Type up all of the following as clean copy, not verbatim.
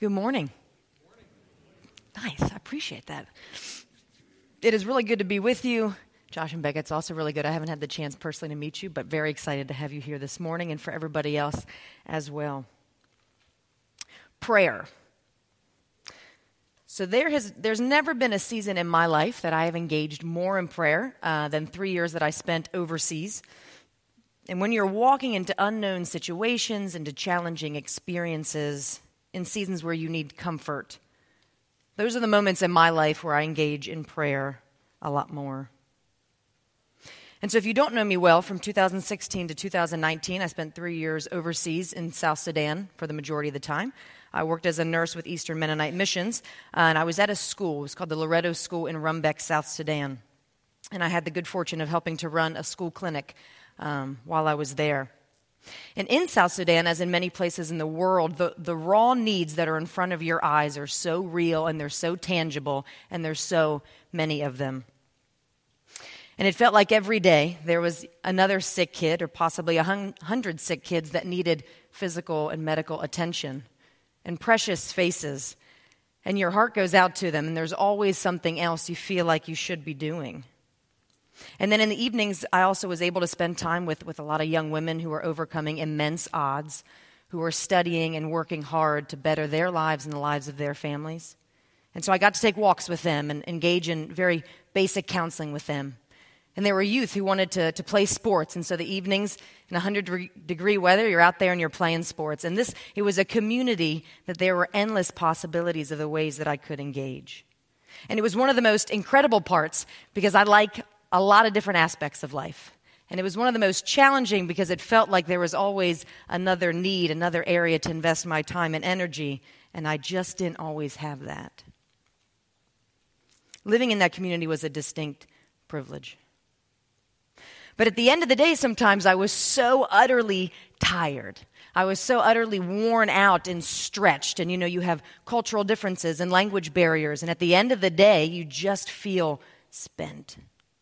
Good morning. Nice. I appreciate that. It is really good to be with you. Josh and Becca, it's also really good. I haven't had the chance personally to meet you, but very excited to have you here this morning and for everybody else as well. Prayer. So there's never been a season in my life that I have engaged more in prayer than 3 years that I spent overseas. And when you're walking into unknown situations, into challenging experiences, in seasons where you need comfort, those are the moments in my life where I engage in prayer a lot more. And so if you don't know me well, from 2016 to 2019, I spent 3 years overseas in South Sudan for the majority of the time. I worked as a nurse with Eastern Mennonite Missions, and I was at a school. It was called the Loreto School in Rumbek, South Sudan. And I had the good fortune of helping to run a school clinic while I was there. And in South Sudan, as in many places in the world, the raw needs that are in front of your eyes are so real and they're so tangible and there's so many of them. And it felt like every day there was another sick kid or possibly 100 sick kids that needed physical and medical attention and precious faces. And your heart goes out to them and there's always something else you feel like you should be doing. And then in the evenings, I also was able to spend time with a lot of young women who are overcoming immense odds, who are studying and working hard to better their lives and the lives of their families. And so I got to take walks with them and engage in very basic counseling with them. And there were youth who wanted to play sports. And so the evenings in 100-degree weather, you're out there and you're playing sports. And it was a community that there were endless possibilities of the ways that I could engage. And it was one of the most incredible parts because I like a lot of different aspects of life. And it was one of the most challenging because it felt like there was always another need, another area to invest my time and energy, and I just didn't always have that. Living in that community was a distinct privilege. But at the end of the day, sometimes I was so utterly tired. I was so utterly worn out and stretched. And you have cultural differences and language barriers. And at the end of the day, you just feel spent.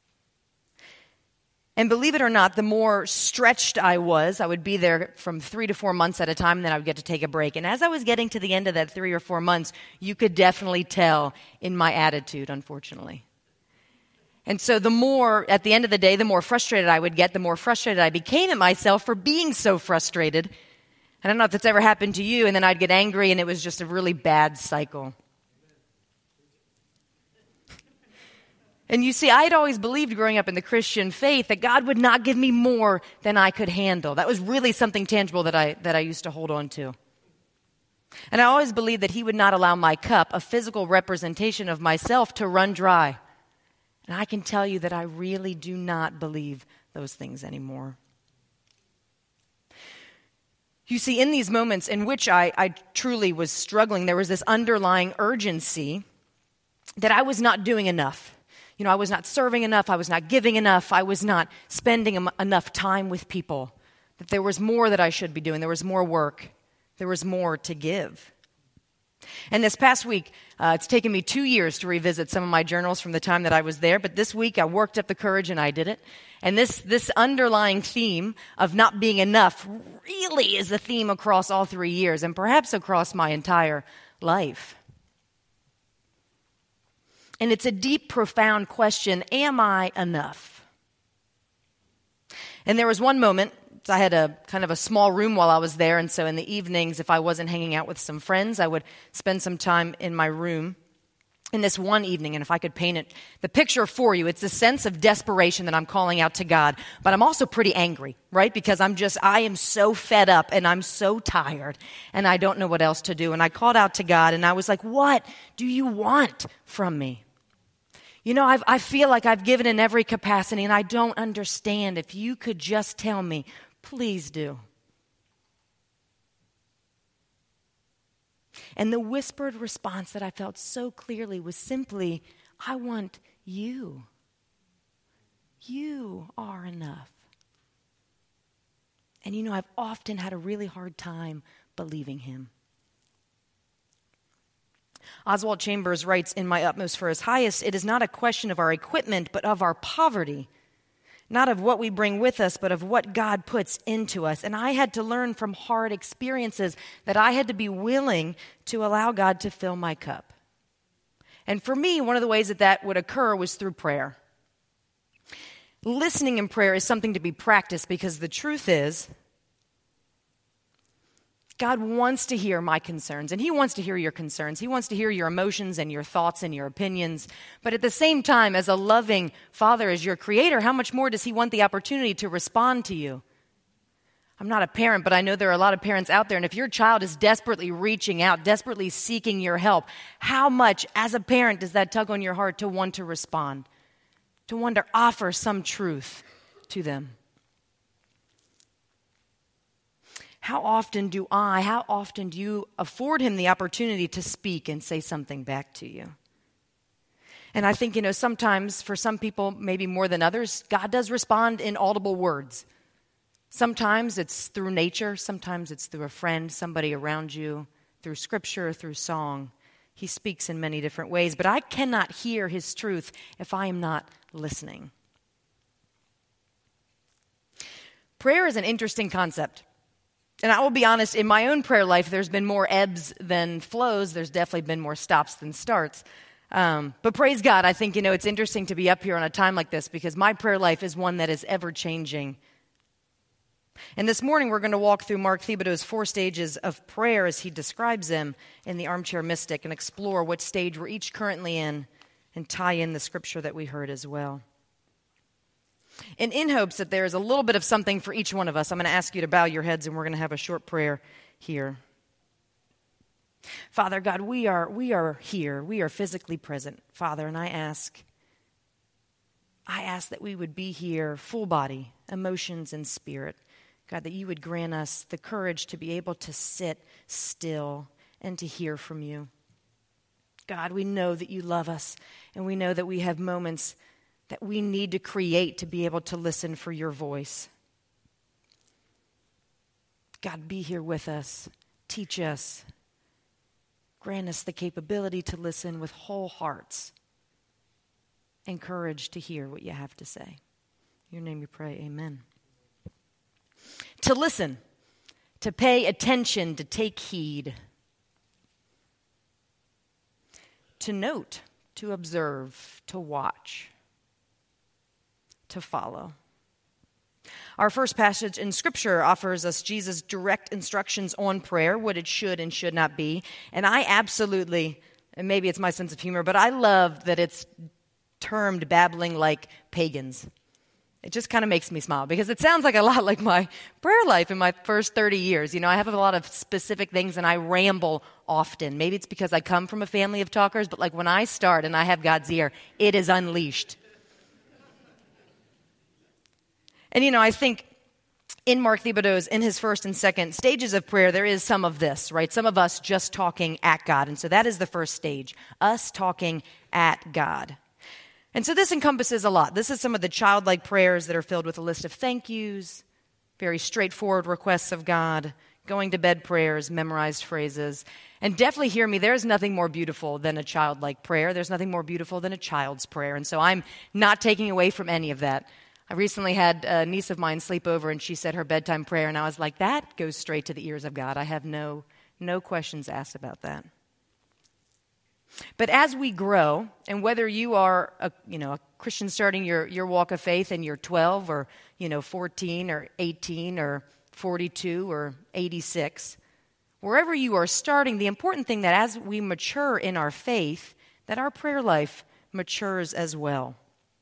And believe it or not, the more stretched I would be there from 3 to 4 months at a time, and then I would get to take a break. And as I was getting to the end of that 3 or 4 months, you could definitely tell in my attitude, unfortunately. And so at the end of the day, the more frustrated I would get, the more frustrated I became at myself for being so frustrated. I don't know if that's ever happened to you, and then I'd get angry, and it was just a really bad cycle. And you see, I had always believed growing up in the Christian faith that God would not give me more than I could handle. That was really something tangible that I used to hold on to. And I always believed that He would not allow my cup, a physical representation of myself, to run dry. And I can tell you that I really do not believe those things anymore. You see, in these moments in which I truly was struggling, there was this underlying urgency that I was not doing enough. I was not serving enough, I was not giving enough, I was not spending enough time with people, that there was more that I should be doing, there was more work, there was more to give. And this past week, it's taken me 2 years to revisit some of my journals from the time that I was there, but this week I worked up the courage and I did it. And this underlying theme of not being enough really is a theme across all 3 years and perhaps across my entire life. And it's a deep, profound question, am I enough? And there was one moment, I had a kind of a small room while I was there, and so in the evenings, if I wasn't hanging out with some friends, I would spend some time in my room. In this one evening, and if I could paint the picture for you, it's a sense of desperation that I'm calling out to God, but I'm also pretty angry, right? Because I am so fed up and I'm so tired and I don't know what else to do. And I called out to God and I was like, what do you want from me? I feel like I've given in every capacity and I don't understand. If you could just tell me, please do. And the whispered response that I felt so clearly was simply, I want you. You are enough. And I've often had a really hard time believing Him. Oswald Chambers writes, in My Utmost for His Highest, it is not a question of our equipment, but of our poverty. not of what we bring with us, but of what God puts into us. And I had to learn from hard experiences that I had to be willing to allow God to fill my cup. And for me, one of the ways that that would occur was through prayer. Listening in prayer is something to be practiced because the truth is, God wants to hear my concerns, and He wants to hear your concerns. He wants to hear your emotions and your thoughts and your opinions. But at the same time, as a loving Father, as your Creator, how much more does He want the opportunity to respond to you? I'm not a parent, but I know there are a lot of parents out there, and if your child is desperately reaching out, desperately seeking your help, how much, as a parent, does that tug on your heart to want to respond, to want to offer some truth to them? How often do you afford Him the opportunity to speak and say something back to you? And I think, sometimes for some people, maybe more than others, God does respond in audible words. Sometimes it's through nature. Sometimes it's through a friend, somebody around you, through scripture, through song. He speaks in many different ways, but I cannot hear His truth if I am not listening. Prayer is an interesting concept. And I will be honest, in my own prayer life, there's been more ebbs than flows. There's definitely been more stops than starts. But praise God, I think, it's interesting to be up here on a time like this because my prayer life is one that is ever-changing. And this morning, we're going to walk through Mark Thibodeau's 4 stages of prayer as he describes them in the Armchair Mystic and explore what stage we're each currently in and tie in the scripture that we heard as well. And in hopes that there is a little bit of something for each one of us, I'm going to ask you to bow your heads and we're going to have a short prayer here. Father God, we are here. We are physically present, Father, and I ask that we would be here full body, emotions and spirit. God, that you would grant us the courage to be able to sit still and to hear from you. God, we know that you love us, and we know that we have moments that we need to create to be able to listen for your voice. God, be here with us. Teach us. Grant us the capability to listen with whole hearts and courage to hear what you have to say. In your name we pray, amen. To listen, to pay attention, to take heed. To note, to observe, to watch. To follow. Our first passage in Scripture offers us Jesus' direct instructions on prayer, what it should and should not be. And I absolutely, and maybe it's my sense of humor, but I love that it's termed babbling like pagans. It just kind of makes me smile because it sounds like a lot like my prayer life in my first 30 years. I have a lot of specific things and I ramble often. Maybe it's because I come from a family of talkers, but like when I start and I have God's ear, it is unleashed. And, I think in Mark Thibodeau's, in his first and second stages of prayer, there is some of this, right? Some of us just talking at God. And so that is the first stage, us talking at God. And so this encompasses a lot. This is some of the childlike prayers that are filled with a list of thank yous, very straightforward requests of God, going to bed prayers, memorized phrases. And definitely hear me, there's nothing more beautiful than a childlike prayer. There's nothing more beautiful than a child's prayer. And so I'm not taking away from any of that. I recently had a niece of mine sleep over, and she said her bedtime prayer, and I was like, that goes straight to the ears of God. I have no questions asked about that. But as we grow, and whether you are a Christian starting your walk of faith and you're 12 or 14 or 18 or 42 or 86, wherever you are starting, the important thing that as we mature in our faith, that our prayer life matures as well.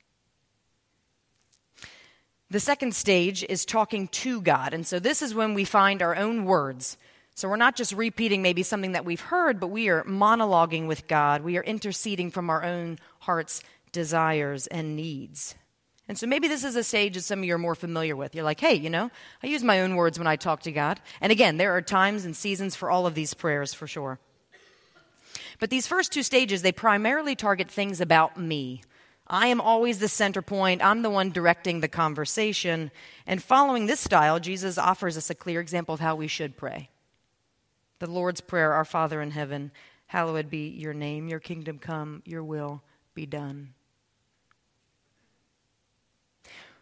The second stage is talking to God. And so this is when we find our own words. So we're not just repeating maybe something that we've heard, but we are monologuing with God. We are interceding from our own heart's desires and needs. And so maybe this is a stage that some of you are more familiar with. You're like, hey, I use my own words when I talk to God. And again, there are times and seasons for all of these prayers for sure. But these first 2 stages, they primarily target things about me. I am always the center point. I'm the one directing the conversation. And following this style, Jesus offers us a clear example of how we should pray. The Lord's Prayer, our Father in heaven, hallowed be your name, your kingdom come, your will be done.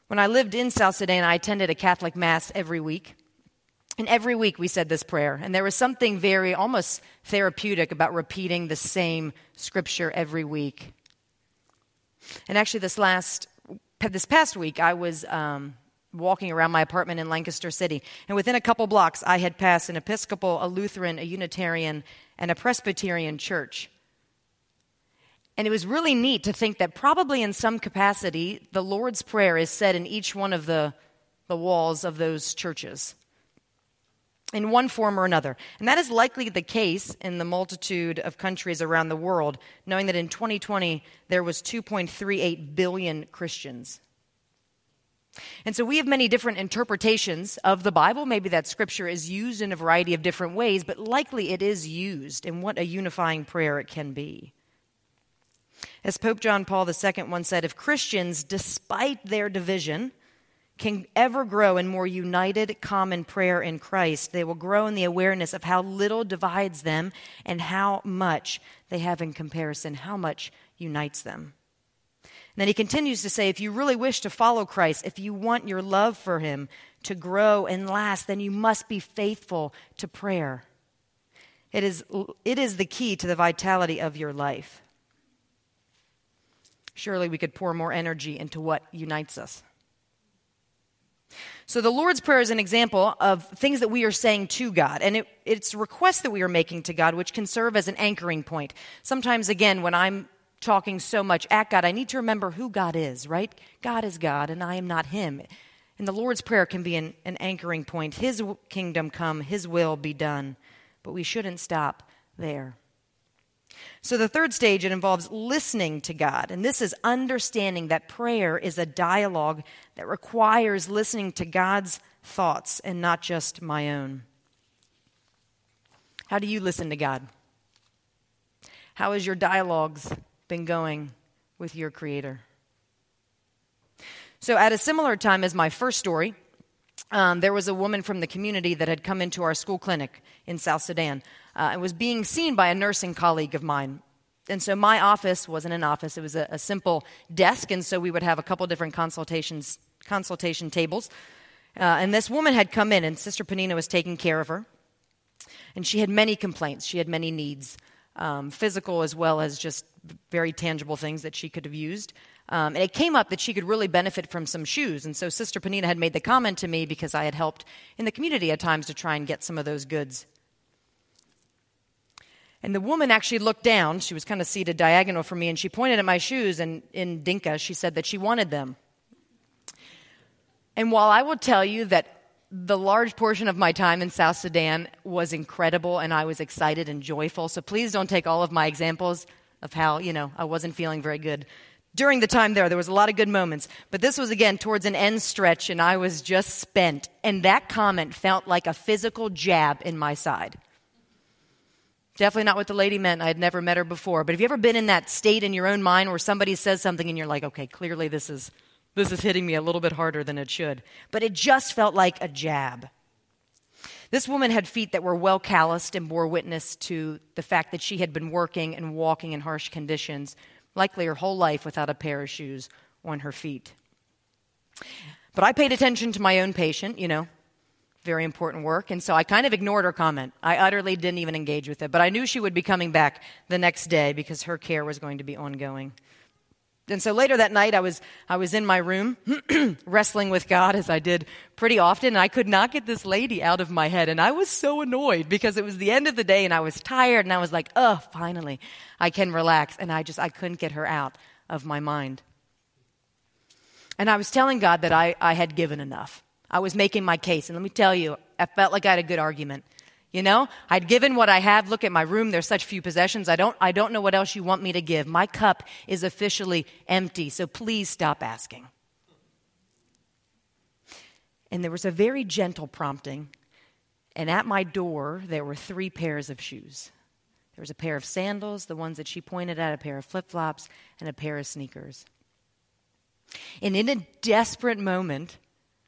When I lived in South Sudan, I attended a Catholic Mass every week. And every week we said this prayer. And there was something very almost therapeutic about repeating the same scripture every week. And actually this past week, I was walking around my apartment in Lancaster City. And within a couple blocks, I had passed an Episcopal, a Lutheran, a Unitarian, and a Presbyterian church. And it was really neat to think that probably in some capacity, the Lord's Prayer is said in each one of the walls of those churches, in one form or another. And that is likely the case in the multitude of countries around the world, knowing that in 2020 there was 2.38 billion Christians. And so we have many different interpretations of the Bible. Maybe that scripture is used in a variety of different ways, but likely it is used, and what a unifying prayer it can be. As Pope John Paul II once said, if Christians, despite their division, can ever grow in more united, common prayer in Christ, they will grow in the awareness of how little divides them and how much they have in comparison, how much unites them. And then he continues to say, if you really wish to follow Christ, if you want your love for him to grow and last, then you must be faithful to prayer. It is the key to the vitality of your life. Surely we could pour more energy into what unites us. So the Lord's Prayer is an example of things that we are saying to God, and it's requests that we are making to God, which can serve as an anchoring point. Sometimes, again, when I'm talking so much at God, I need to remember who God is, right? God is God, and I am not him. And the Lord's Prayer can be an anchoring point. His kingdom come, his will be done. But we shouldn't stop there. So the third stage, it involves listening to God. And this is understanding that prayer is a dialogue that requires listening to God's thoughts and not just my own. How do you listen to God? How has your dialogues been going with your Creator? So at a similar time as my first story, there was a woman from the community that had come into our school clinic in South Sudan and was being seen by a nursing colleague of mine. And so my office wasn't an office. It was a simple desk, and so we would have a couple different consultation tables. And this woman had come in, and Sister Panina was taking care of her. And she had many complaints. She had many needs, physical as well as just very tangible things that she could have used. And it came up that she could really benefit from some shoes. And so Sister Panina had made the comment to me because I had helped in the community at times to try and get some of those goods. And the woman actually looked down. She was kind of seated diagonal from me, and she pointed at my shoes, and in Dinka, she said that she wanted them. And while I will tell you that the large portion of my time in South Sudan was incredible, and I was excited and joyful, so please don't take all of my examples of how, I wasn't feeling very good. During the time there was a lot of good moments, but this was, again, towards an end stretch, and I was just spent. And that comment felt like a physical jab in my side. Definitely not what the lady meant. I had never met her before. But have you ever been in that state in your own mind where somebody says something and you're like, okay, clearly this is hitting me a little bit harder than it should. But it just felt like a jab. This woman had feet that were well calloused and bore witness to the fact that she had been working and walking in harsh conditions, likely her whole life without a pair of shoes on her feet. But I paid attention to my own patient, very important work, and so I kind of ignored her comment. I utterly didn't even engage with it, but I knew she would be coming back the next day because her care was going to be ongoing. And so later that night, I was in my room wrestling with God, as I did pretty often, and I could not get this lady out of my head, and I was so annoyed because it was the end of the day, and I was tired, and I was like, finally, I can relax, and I couldn't get her out of my mind. And I was telling God that I had given enough. I was making my case, and let me tell you, I felt like I had a good argument. I'd given what I have. Look at my room. There's such few possessions. I don't know what else you want me to give. My cup is officially empty, so please stop asking. And there was a very gentle prompting, and at my door, there were 3 pairs of shoes. There was a pair of sandals, the ones that she pointed at, a pair of flip-flops, and a pair of sneakers. And in a desperate moment,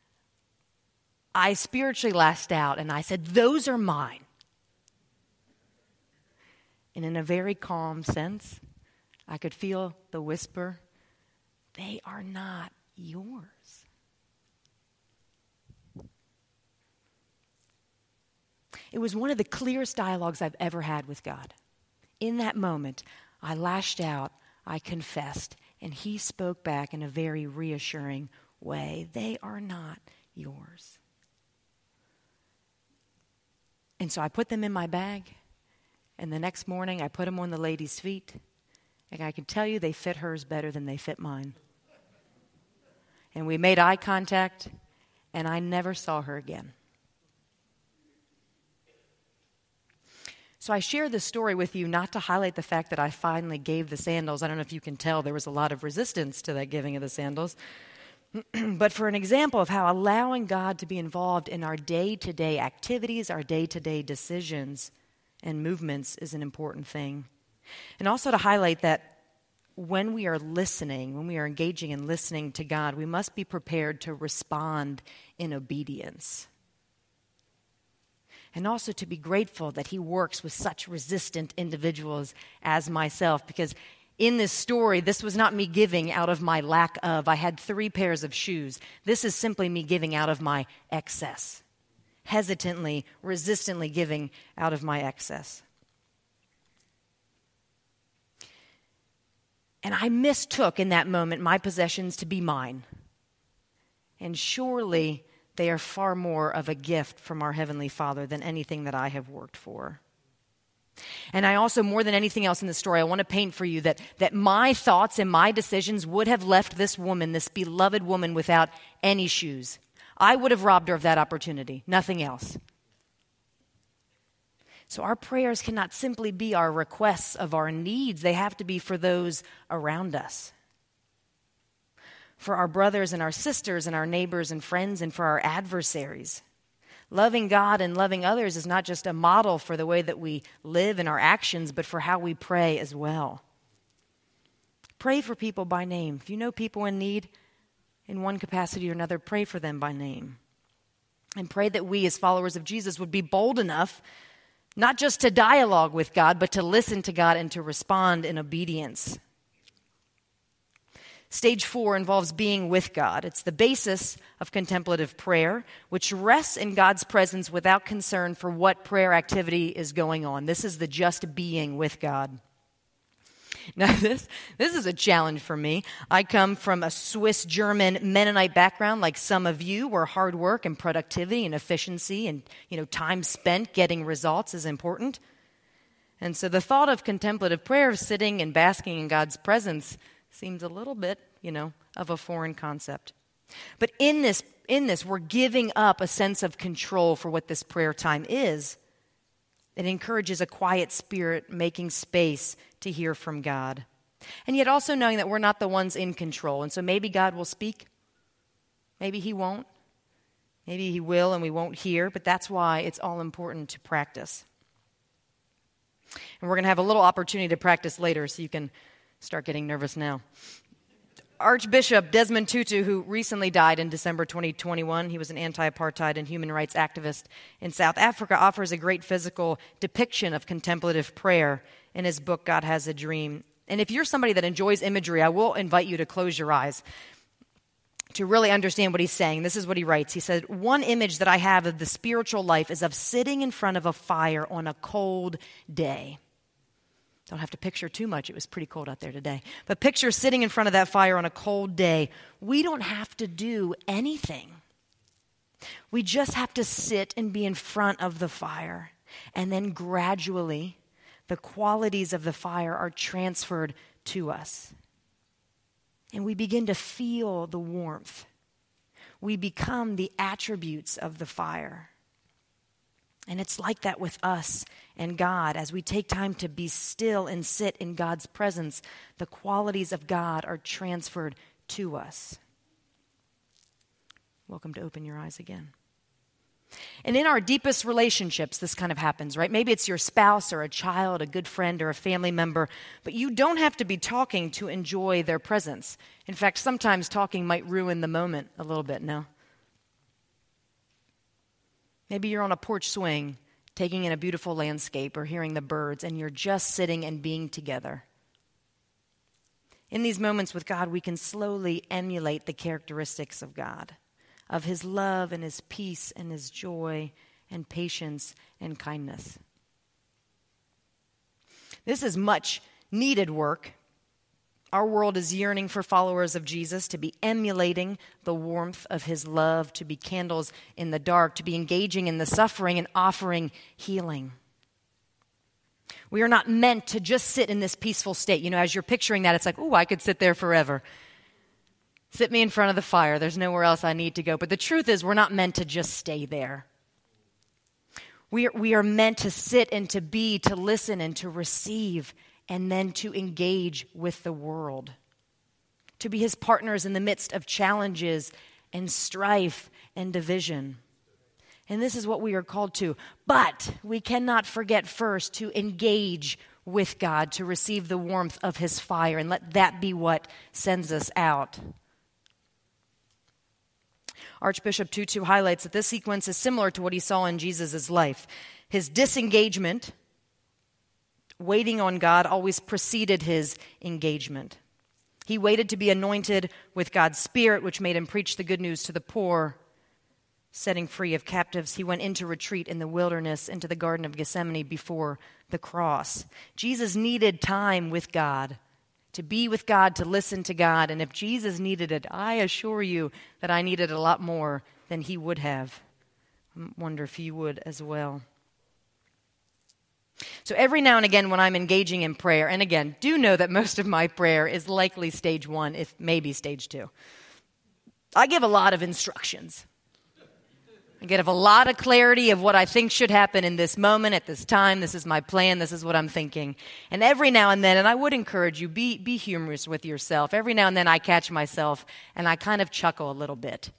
I spiritually lashed out and I said, those are mine. And in a very calm sense, I could feel the whisper, they are not yours. It was one of the clearest dialogues I've ever had with God. In that moment, I lashed out, I confessed, and he spoke back in a very reassuring way. They are not yours. And so I put them in my bag, and the next morning I put them on the lady's feet, and I can tell you they fit hers better than they fit mine. And we made eye contact, and I never saw her again. So I share this story with you not to highlight the fact that I finally gave the sandals. I don't know if you can tell there was a lot of resistance to that giving of the sandals. But for an example of how allowing God to be involved in our day-to-day activities, our day-to-day decisions and movements is an important thing. And also to highlight that when we are listening, when we are engaging in listening to God, we must be prepared to respond in obedience. And also to be grateful that he works with such resistant individuals as myself. Because in this story, this was not me giving out of my lack of. I had 3 pairs of shoes. This is simply me giving out of my excess. Hesitantly, resistantly giving out of my excess. And I mistook in that moment my possessions to be mine. And surely they are far more of a gift from our Heavenly Father than anything that I have worked for. And I also, more than anything else in the story, I want to paint for you that my thoughts and my decisions would have left this woman, this beloved woman, without any shoes. I would have robbed her of that opportunity, nothing else. So our prayers cannot simply be our requests of our needs. They have to be for those around us. For our brothers and our sisters and our neighbors and friends and for our adversaries. Loving God and loving others is not just a model for the way that we live in our actions, but for how we pray as well. Pray for people by name. If you know people in need in one capacity or another, pray for them by name. And pray that we as followers of Jesus would be bold enough not just to dialogue with God, but to listen to God and to respond in obedience. Stage 4 involves being with God. It's the basis of contemplative prayer, which rests in God's presence without concern for what prayer activity is going on. This is the just being with God. Now, this is a challenge for me. I come from a Swiss-German Mennonite background, like some of you, where hard work and productivity and efficiency and, time spent getting results is important. And so the thought of contemplative prayer, sitting and basking in God's presence, seems a little bit, of a foreign concept. But in this, we're giving up a sense of control for what this prayer time is. It encourages a quiet spirit, making space to hear from God. And yet also knowing that we're not the ones in control. And so maybe God will speak. Maybe he won't. Maybe he will and we won't hear. But that's why it's all important to practice. And we're going to have a little opportunity to practice later, so you can start getting nervous now. Archbishop Desmond Tutu, who recently died in December 2021, he was an anti-apartheid and human rights activist in South Africa, offers a great physical depiction of contemplative prayer in his book, God Has a Dream. And if you're somebody that enjoys imagery, I will invite you to close your eyes to really understand what he's saying. This is what he writes. He said, "One image that I have of the spiritual life is of sitting in front of a fire on a cold day." Don't have to picture too much. It was pretty cold out there today. But picture sitting in front of that fire on a cold day. We don't have to do anything. We just have to sit and be in front of the fire. And then gradually, the qualities of the fire are transferred to us. And we begin to feel the warmth. We become the attributes of the fire. And it's like that with us and God. As we take time to be still and sit in God's presence, the qualities of God are transferred to us. Welcome to Open Your Eyes again. And in our deepest relationships, this kind of happens, right? Maybe it's your spouse or a child, a good friend or a family member, but you don't have to be talking to enjoy their presence. In fact, sometimes talking might ruin the moment a little bit, no? Maybe you're on a porch swing, taking in a beautiful landscape or hearing the birds, and you're just sitting and being together. In these moments with God, we can slowly emulate the characteristics of God, of his love and his peace and his joy and patience and kindness. This is much needed work. Our world is yearning for followers of Jesus to be emulating the warmth of his love, to be candles in the dark, to be engaging in the suffering and offering healing. We are not meant to just sit in this peaceful state. You know, as you're picturing that, it's like, oh, I could sit there forever. Sit me in front of the fire. There's nowhere else I need to go. But the truth is, we're not meant to just stay there. We are meant to sit and to be, to listen and to receive, and then to engage with the world, to be his partners in the midst of challenges and strife and division. And this is what we are called to. But we cannot forget first to engage with God, to receive the warmth of his fire, and let that be what sends us out. Archbishop Tutu highlights that this sequence is similar to what he saw in Jesus' life. His disengagement, waiting on God, always preceded his engagement. He waited to be anointed with God's Spirit, which made him preach the good news to the poor, setting free of captives. He went into retreat in the wilderness, into the Garden of Gethsemane before the cross. Jesus needed time with God, to be with God, to listen to God. And if Jesus needed it, I assure you that I needed a lot more than he would have. I wonder if you would as well. So every now and again when I'm engaging in prayer, and again, do know that most of my prayer is likely stage 1, if maybe stage 2. I give a lot of instructions. I give a lot of clarity of what I think should happen in this moment, at this time. This is my plan. This is what I'm thinking. And every now and then, and I would encourage you, be humorous with yourself. Every now and then I catch myself and I kind of chuckle a little bit.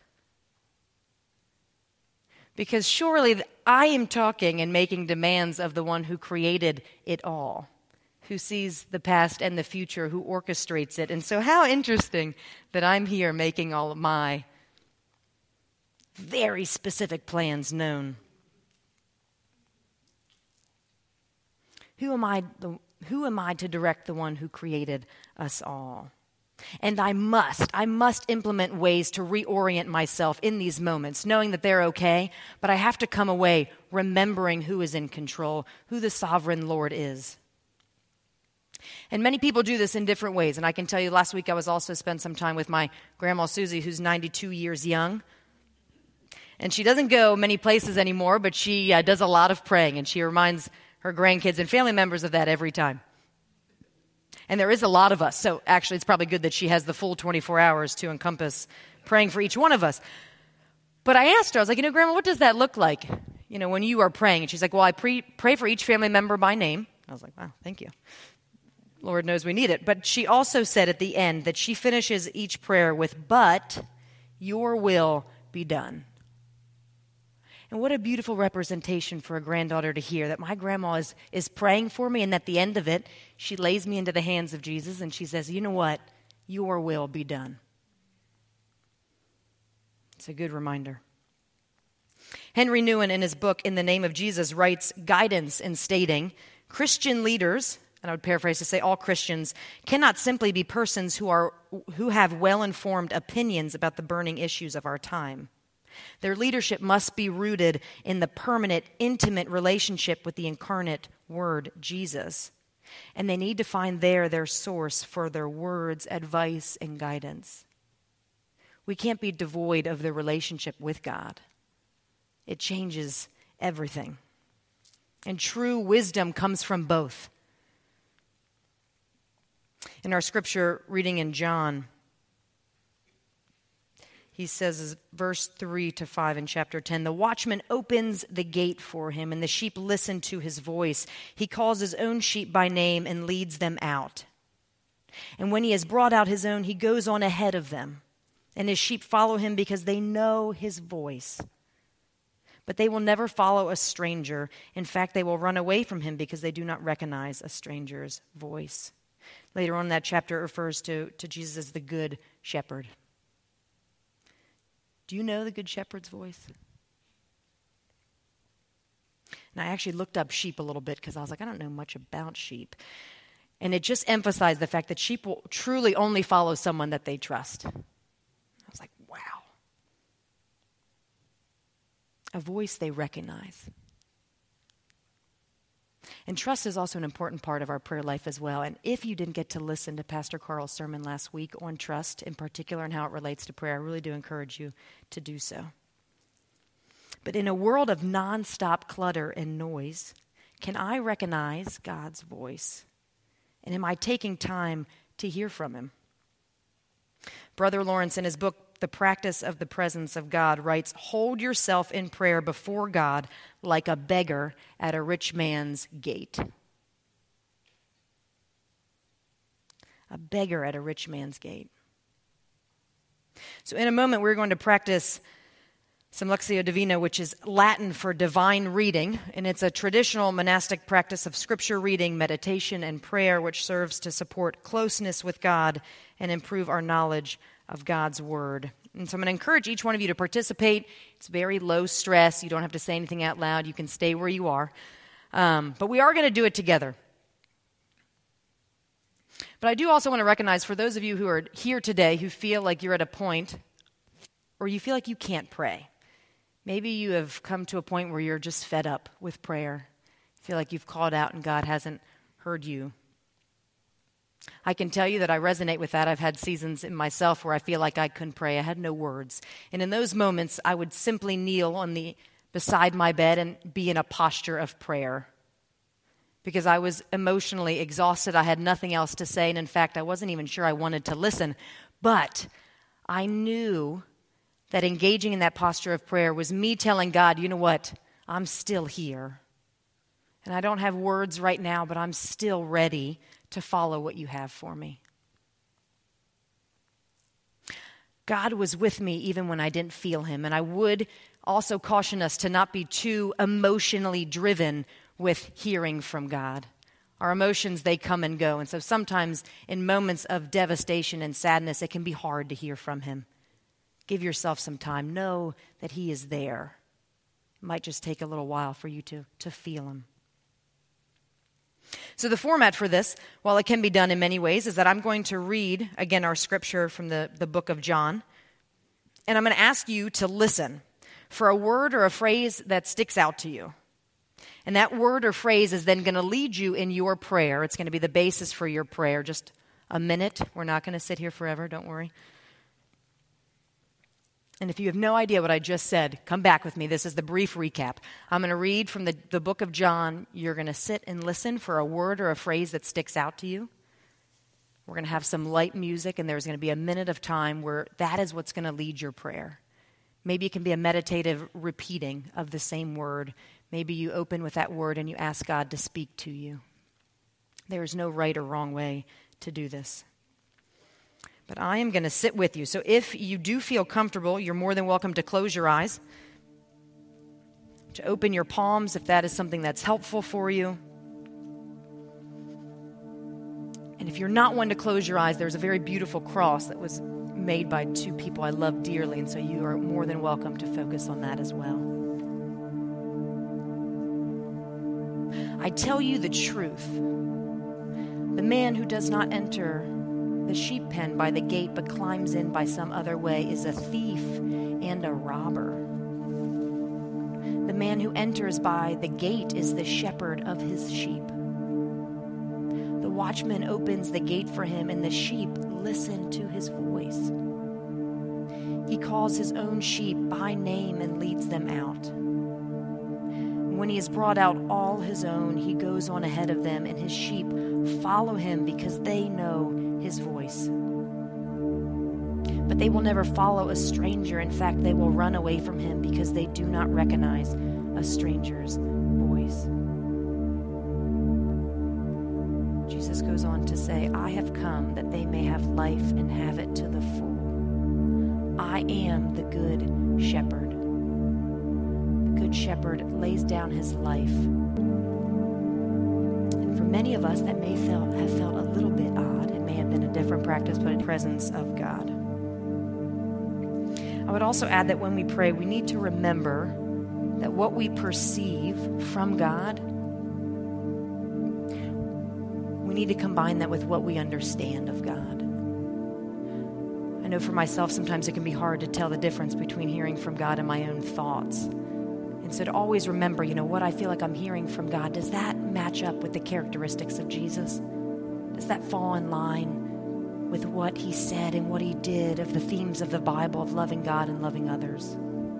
Because surely I am talking and making demands of the one who created it all, who sees the past and the future, who orchestrates it. And so how interesting that I'm here making all of my very specific plans known. Who am I to direct the one who created us all? And I must implement ways to reorient myself in these moments, knowing that they're okay, but I have to come away remembering who is in control, who the sovereign Lord is. And many people do this in different ways. And I can tell you, last week I was also spent some time with my grandma Susie, who's 92 years young. And she doesn't go many places anymore, but she does a lot of praying, and she reminds her grandkids and family members of that every time. And there is a lot of us, so actually it's probably good that she has the full 24 hours to encompass praying for each one of us. But I asked her, I was like, Grandma, what does that look like, when you are praying? And she's like, well, I pray for each family member by name. I was like, wow, thank you. Lord knows we need it. But she also said at the end that she finishes each prayer with, but your will be done. And what a beautiful representation for a granddaughter to hear, that my grandma is praying for me, and at the end of it, she lays me into the hands of Jesus, and she says, you know what? Your will be done. It's a good reminder. Henry Nouwen, in his book, In the Name of Jesus, writes guidance in stating, Christian leaders, and I would paraphrase to say all Christians, cannot simply be persons who have well-informed opinions about the burning issues of our time. Their leadership must be rooted in the permanent, intimate relationship with the incarnate Word, Jesus. And they need to find their source for their words, advice, and guidance. We can't be devoid of the relationship with God. It changes everything. And true wisdom comes from both. In our scripture reading in John, he says, verse 3-5 in chapter 10, the watchman opens the gate for him, and the sheep listen to his voice. He calls his own sheep by name and leads them out. And when he has brought out his own, he goes on ahead of them. And his sheep follow him because they know his voice. But they will never follow a stranger. In fact, they will run away from him because they do not recognize a stranger's voice. Later on in that chapter, it refers to Jesus as the good shepherd. Do you know the Good Shepherd's voice? And I actually looked up sheep a little bit because I was like, I don't know much about sheep. And it just emphasized the fact that sheep will truly only follow someone that they trust. I was like, wow. a voice they recognize. And trust is also an important part of our prayer life as well. And if you didn't get to listen to Pastor Carl's sermon last week on trust in particular and how it relates to prayer, I really do encourage you to do so. But in a world of nonstop clutter and noise, can I recognize God's voice? And am I taking time to hear from him? Brother Lawrence, in his book, The Practice of the Presence of God, writes, "Hold yourself in prayer before God like a beggar at a rich man's gate." A beggar at a rich man's gate. So in a moment, we're going to practice some Lectio Divina, which is Latin for divine reading, and it's a traditional monastic practice of scripture reading, meditation, and prayer, which serves to support closeness with God and improve our knowledge of God's word. And so I'm going to encourage each one of you to participate. It's very low stress. You don't have to say anything out loud. You can stay where you are. But we are going to do it together. But I do also want to recognize for those of you who are here today who feel like you're at a point or you feel like you can't pray. Maybe you have come to a point where you're just fed up with prayer. Feel like you've called out and God hasn't heard you. I can tell you that I resonate with that. I've had seasons in myself where I feel like I couldn't pray. I had no words. And in those moments, I would simply kneel beside my bed and be in a posture of prayer. Because I was emotionally exhausted. I had nothing else to say. And in fact, I wasn't even sure I wanted to listen. But I knew that engaging in that posture of prayer was me telling God, you know what? I'm still here. And I don't have words right now, but I'm still ready to follow what you have for me. God was with me even when I didn't feel him. And I would also caution us to not be too emotionally driven with hearing from God. Our emotions, they come and go. And so sometimes in moments of devastation and sadness, it can be hard to hear from him. Give yourself some time. Know that he is there. It might just take a little while for you to feel him. So the format for this, while it can be done in many ways, is that I'm going to read, again, our scripture from the book of John. And I'm going to ask you to listen for a word or a phrase that sticks out to you. And that word or phrase is then going to lead you in your prayer. It's going to be the basis for your prayer. Just a minute. We're not going to sit here forever. Don't worry. And if you have no idea what I just said, come back with me. This is the brief recap. I'm going to read from the book of John. You're going to sit and listen for a word or a phrase that sticks out to you. We're going to have some light music, and there's going to be a minute of time where that is what's going to lead your prayer. Maybe it can be a meditative repeating of the same word. Maybe you open with that word and you ask God to speak to you. There is no right or wrong way to do this. But I am going to sit with you. So if you do feel comfortable, you're more than welcome to close your eyes, to open your palms if that is something that's helpful for you. And if you're not one to close your eyes, there's a very beautiful cross that was made by two people I love dearly, and so you are more than welcome to focus on that as well. I tell you the truth. The man who does not enter the sheep pen by the gate, but climbs in by some other way, is a thief and a robber. The man who enters by the gate is the shepherd of his sheep. The watchman opens the gate for him, and the sheep listen to his voice. He calls his own sheep by name and leads them out. When he has brought out all his own, he goes on ahead of them, and his sheep follow him because they know his voice. But they will never follow a stranger. In fact, they will run away from him because they do not recognize a stranger's voice. Jesus goes on to say, I have come that they may have life and have it to the full. I am the good shepherd. The good shepherd lays down his life. And for many of us, that may have felt a little bit odd. It may have been a different practice, but in the presence of God. I would also add that when we pray, we need to remember that what we perceive from God, we need to combine that with what we understand of God. I know for myself, sometimes it can be hard to tell the difference between hearing from God and my own thoughts. And so to always remember, what I feel like I'm hearing from God, does that match up with the characteristics of Jesus? Does that fall in line with what he said and what he did, of the themes of the Bible of loving God and loving others?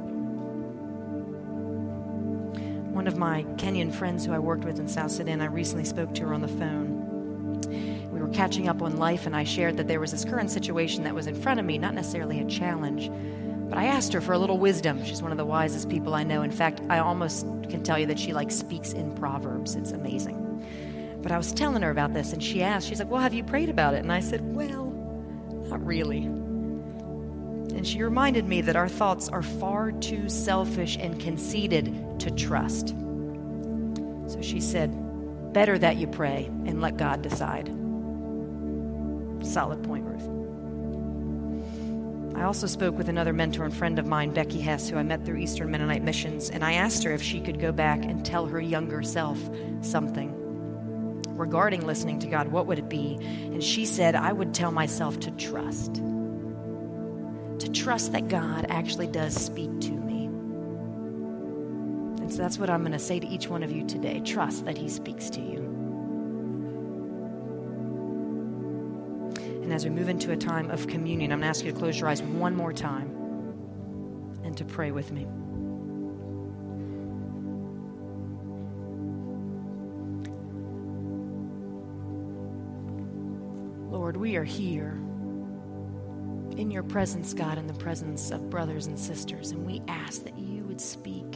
One of my Kenyan friends who I worked with in South Sudan, I recently spoke to her on the phone. We were catching up on life, and I shared that there was this current situation that was in front of me, not necessarily a challenge, but I asked her for a little wisdom. She's one of the wisest people I know. In fact, I almost can tell you that she speaks in Proverbs. It's amazing. But I was telling her about this, and she's like, well, have you prayed about it? And I said, well, not really. And she reminded me that our thoughts are far too selfish and conceited to trust. So she said, better that you pray and let God decide. Solid point, Ruth. I also spoke with another mentor and friend of mine, Becky Hess, who I met through Eastern Mennonite Missions, and I asked her if she could go back and tell her younger self something regarding listening to God. What would it be? And she said, I would tell myself to trust. To trust that God actually does speak to me. And so that's what I'm going to say to each one of you today. Trust that he speaks to you. And as we move into a time of communion, I'm going to ask you to close your eyes one more time and to pray with me. Lord, we are here in your presence, God, in the presence of brothers and sisters, and we ask that you would speak.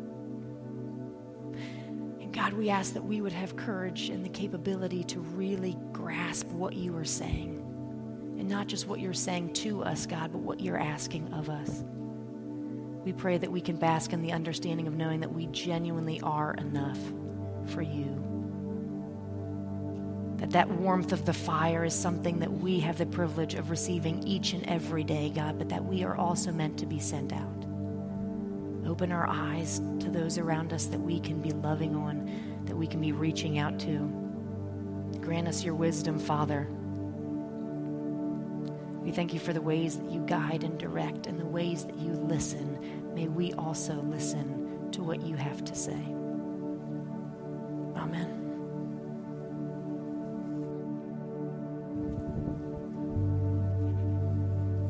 And God, we ask that we would have courage and the capability to really grasp what you are saying. And not just what you're saying to us, God, but what you're asking of us. We pray that we can bask in the understanding of knowing that we genuinely are enough for you. That warmth of the fire is something that we have the privilege of receiving each and every day, God, but that we are also meant to be sent out. Open our eyes to those around us that we can be loving on, that we can be reaching out to. Grant us your wisdom, Father. We thank you for the ways that you guide and direct and the ways that you listen. May we also listen to what you have to say. Amen.